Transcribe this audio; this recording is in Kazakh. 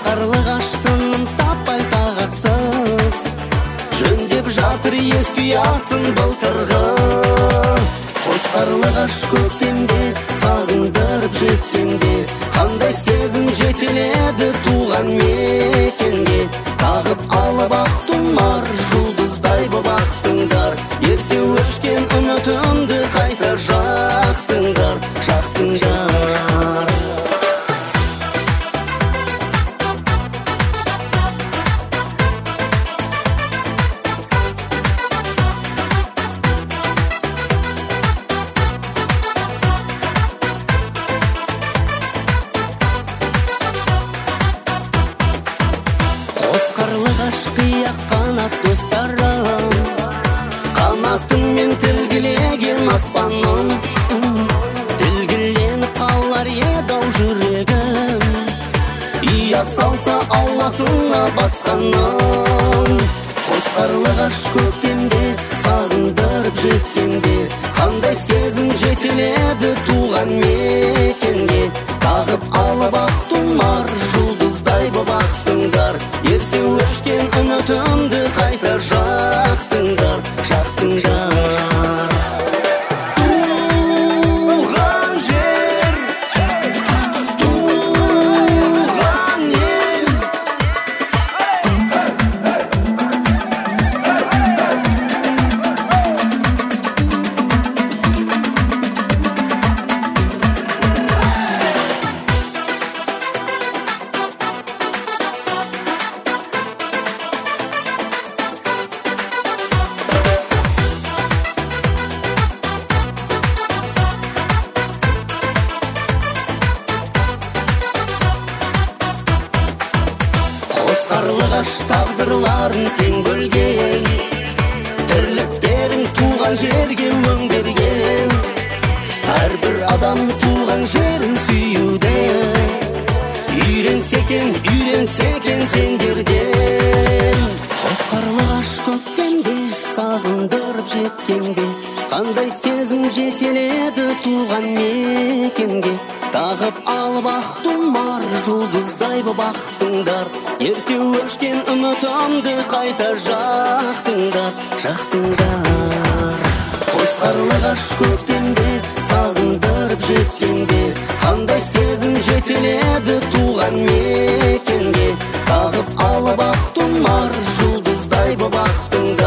Қосқарлық аштының таппай тағатсыз, жөндеп жатыр ескі ұясын былтырғы. Қосқарлық аш көктемде сағындырып жеткенде, қандай сезім жетеледі туған мекенге. Тағып алып ақ тұмар жұлдыздай боп ақтыңдар, ерте өшкен үмітімді қайта жақтыңдар, жақтыңдар. Қосқарлық аш қияқ қанат достарым, қанатыңмен тілгілеген аспаным. Тілгіленіп қалар еді-ау жүрегім, ұя салса ауласына басқаным. Қосқарлық аш көктемде сағындырып жеткенде, қандай сезім жетеледі туған мекенге. Тағып алып ақ тұмар жұлдыздай боп ақтыңдар, ерте өшкен үмітімді қайта жақтыңдар, жақтыңдар. Туған жер, туған ел. Қосқарлық аш тағдырларын тең бөлген, тірліктерін туған жерге өңдерген. Әрбір адам туған жерін сүюде, үйренсе екен сендерден. Қосқарлық аш көктемде сағындырып жеткенде, қандай сезім жетеледі туған мекенге. Тағып алып ақ тұмар жұлдыздай боп ақтыңдар, ерте өшкен үмітімді қайта жақтыңдар, жақтыңдар. Қосқарлық аш көктемде сағындырып жеткенде, қандай сезім жетеледі туған мекенге. Тағып алып ақ тұмар жұлдыздай боп ақтыңдар,